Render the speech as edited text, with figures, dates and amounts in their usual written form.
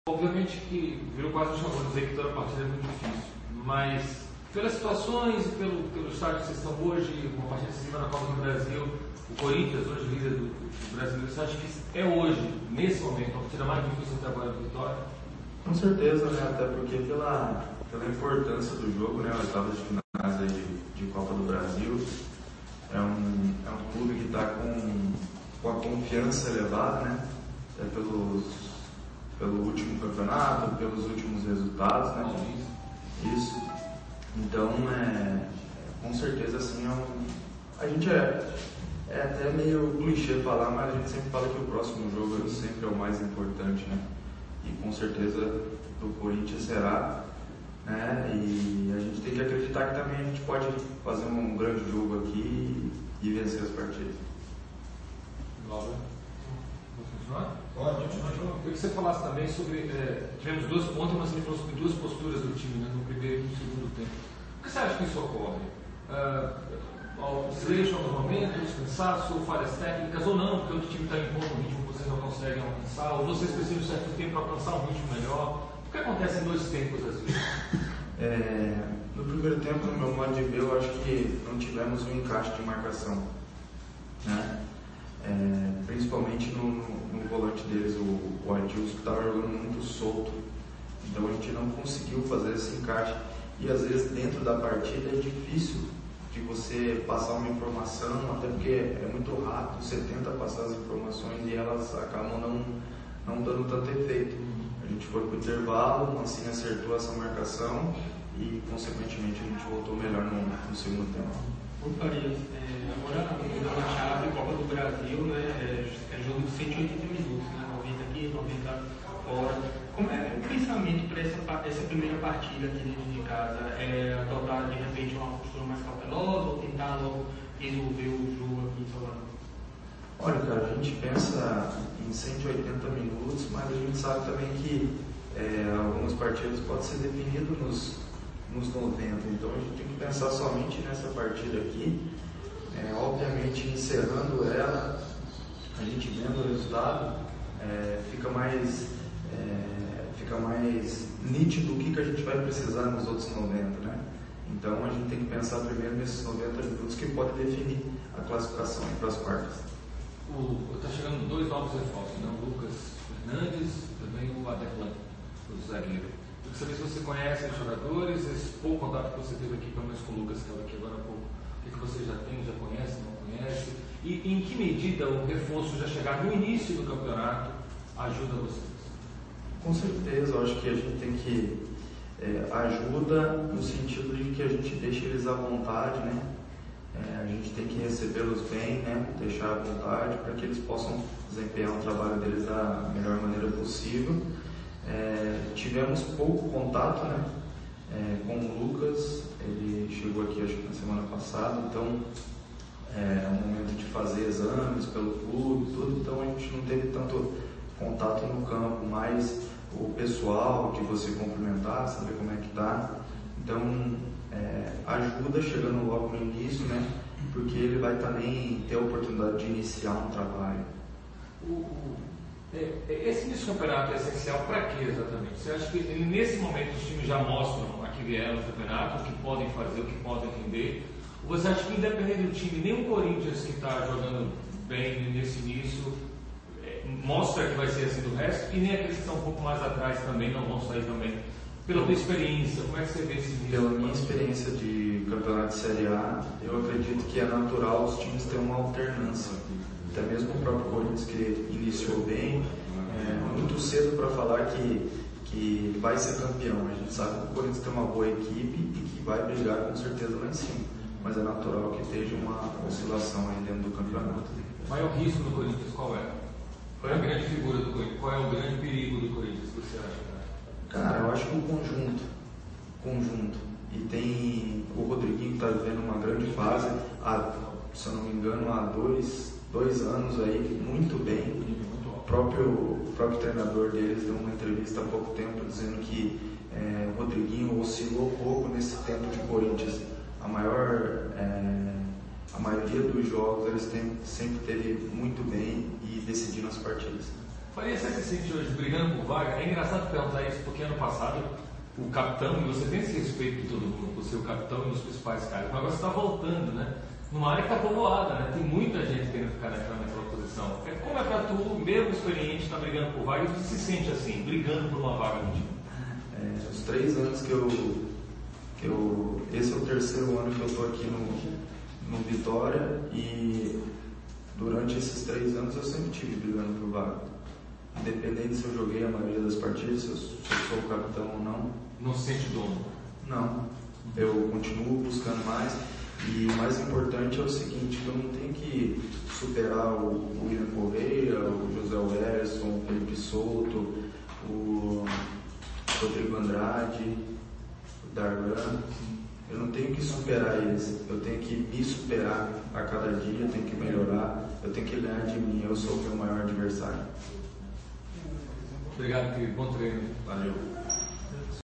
Obviamente que virou quase um chavão dizer que toda partida é muito difícil, mas pelas situações e pelo estágio que vocês estão hoje, uma partida decisiva na Copa do Brasil, o Corinthians, hoje líder do brasileiro, você acha que é hoje, nesse momento, a partida mais difícil até agora do Vitória? Com certeza, né? Até porque pela importância do jogo, né? Oitavas de finais aí de Copa do Brasil, é um clube que está com a confiança elevada, né? Pelo último campeonato, pelos últimos resultados, né? Isso. Então, com certeza, assim, a gente é até meio clichê falar, mas a gente sempre fala que o próximo jogo sempre é o mais importante, né? E com certeza do Corinthians será, né? E a gente tem que acreditar que também a gente pode fazer um grande jogo aqui e vencer as partidas. Vamos continuar? Pode. Eu queria que você falasse também sobre. Tivemos ontem nós falamos sobre duas posturas do time, né, no primeiro e no segundo tempo. O que você acha que isso ocorre? Desleixo em alguns momentos, cansaço, falhas técnicas ou não, porque o time está impondo um ritmo que vocês não conseguem alcançar, ou vocês precisam de certo tempo para alcançar um ritmo melhor? O que acontece em dois tempos às vezes? No primeiro tempo, no meu modo de ver, eu acho que não tivemos um encaixe de marcação, né? Principalmente no volante deles, o Adilson, que estava jogando muito solto. Então a gente não conseguiu fazer esse encaixe. E às vezes dentro da partida é difícil de você passar uma informação, até porque é muito rápido, você tenta passar as informações e elas acabam não dando tanto efeito. A gente foi para o intervalo, assim acertou essa marcação e consequentemente a gente voltou melhor no segundo tempo. Ô Farias, agora na chave Copa do Brasil, né, é jogo de 180 minutos, né, 90 aqui, 90 fora. Como é o pensamento para essa primeira partida aqui dentro de casa? Adotar de repente uma postura mais cautelosa ou tentar logo resolver o jogo aqui em Salvador? Olha, cara, a gente pensa em 180 minutos, mas a gente sabe também que algumas partidas podem ser definidas nos 90, então a gente tem que pensar somente nessa partida aqui. Obviamente, encerrando ela, a gente vendo o resultado, fica mais nítido o que a gente vai precisar nos outros 90, né? Então a gente tem que pensar primeiro nesses 90 minutos que pode definir a classificação para as quartas. Está chegando dois novos reforços, né? O Lucas Fernandes e também o Aderlan, o zagueiro. Eu queria saber se você conhece os jogadores, esse pouco contato que você teve aqui, pelo menos com o Lucas, que estava aqui agora há pouco. O que você já tem, já conhece, não conhece? E em que medida o reforço já chegar no início do campeonato ajuda vocês? Com certeza, eu acho que a gente tem que ajuda no sentido de que a gente deixa eles à vontade, né? A gente tem que recebê-los bem, né? Deixar à vontade para que eles possam desempenhar o trabalho deles da melhor maneira possível. Tivemos pouco contato, né? Com o Lucas, ele chegou aqui acho que na semana passada, então é um momento de fazer exames pelo clube, tudo, então a gente não teve tanto contato no campo, mas o pessoal de você cumprimentar, saber como é que tá, então ajuda chegando logo no início, né? Porque ele vai também ter a oportunidade de iniciar um trabalho. Esse início do campeonato é essencial para quê exatamente? Você acha que nesse momento os times já mostram a que vieram no campeonato, o que podem fazer, o que podem render? Ou você acha que independente do time, nem o Corinthians que está jogando bem nesse início mostra que vai ser assim do resto, e nem aqueles que estão um pouco mais atrás também não vão sair também? Pela tua experiência, como é que você vê esse início? Pela minha experiência de campeonato de Série A, eu acredito que é natural os times terem uma alternância. Até mesmo o próprio Corinthians, que iniciou bem, muito cedo para falar que vai ser campeão. A gente sabe que o Corinthians tem uma boa equipe e que vai brigar com certeza lá em cima, mas é natural que esteja uma oscilação aí dentro do campeonato. O maior risco do Corinthians qual é? Qual é a grande figura do Corinthians? Qual é o grande perigo do Corinthians, você acha? Cara, eu acho que o conjunto. E tem o Rodriguinho que está vivendo uma grande fase, se eu não me engano, há dois anos aí, muito bem. O próprio treinador deles deu uma entrevista há pouco tempo dizendo que o Rodriguinho oscilou pouco nesse tempo de Corinthians. A maioria dos jogos eles sempre teve muito bem e decidindo as partidas. Faria, você se sente hoje brigando por vaga? É engraçado perguntar isso, porque ano passado o capitão, e você tem esse respeito de todo mundo, por ser o capitão e nos principais cargos, mas agora você está voltando, né? Numa área que está povoada, né? Tem muita gente querendo ficar naquela posição. Como é para tu, mesmo experiente, estar brigando por vaga, e você se sente assim, brigando por uma vaga no time? Os 3 anos que eu esse é o 3º ano que eu estou aqui no Vitória, e durante esses 3 anos eu sempre estive brigando por vaga. Independente se eu joguei a maioria das partidas, se eu sou o capitão ou não. Não se sente dono? Não. Eu continuo buscando mais. E o mais importante é o seguinte, que eu não tenho que superar o William Correia, o José Werson, o Felipe Souto, o Rodrigo Andrade, o Darlan. Eu não tenho que superar eles, eu tenho que me superar a cada dia, eu tenho que melhorar, eu tenho que ganhar de mim, eu sou o meu maior adversário. Obrigado, querido. Bom treino. Valeu.